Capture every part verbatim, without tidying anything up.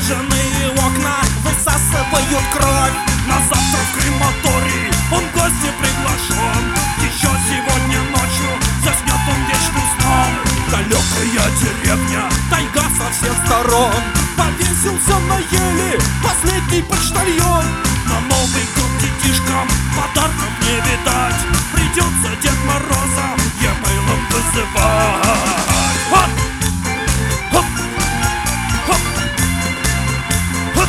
Заснеженные окна высасывают кровь. На завтра в крематорий он в гости приглашен. Еще сегодня ночью заснет он вечным сном. Далекая деревня, тайга со всех сторон. Повесился на еле последний почтальон. На Новый год детишкам подарков не видать. Придется Дед Мороза e-mail'ом вызывать. Хоп! Хоп! Хоп! Хоп!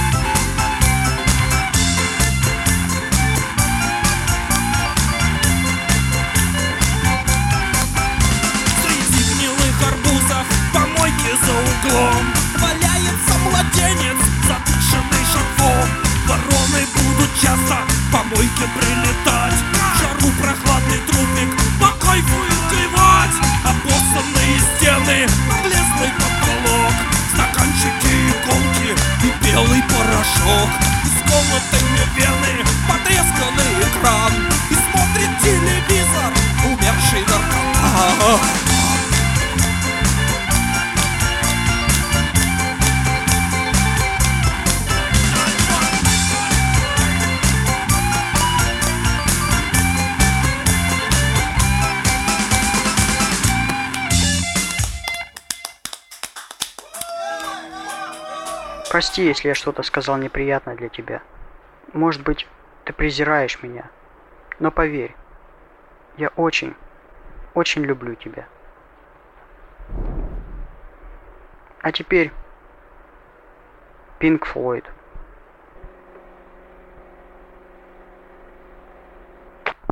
Среди гнилых арбузов помойки за углом валяется младенец, задушенный шарфом. Вороны будут часто по помойке прилетать, в жару прохладный трупик по кайфу и клевать. Обоссанные стены, облезлый потолок, стаканчики, иголки и белый порошок. Исколотые вены, потресканный экран, и смотрит телевизор умерший наркоман. Прости, если я что-то сказал неприятно для тебя. Может быть, ты презираешь меня. Но поверь, я очень, очень люблю тебя. А теперь Pink Floyd.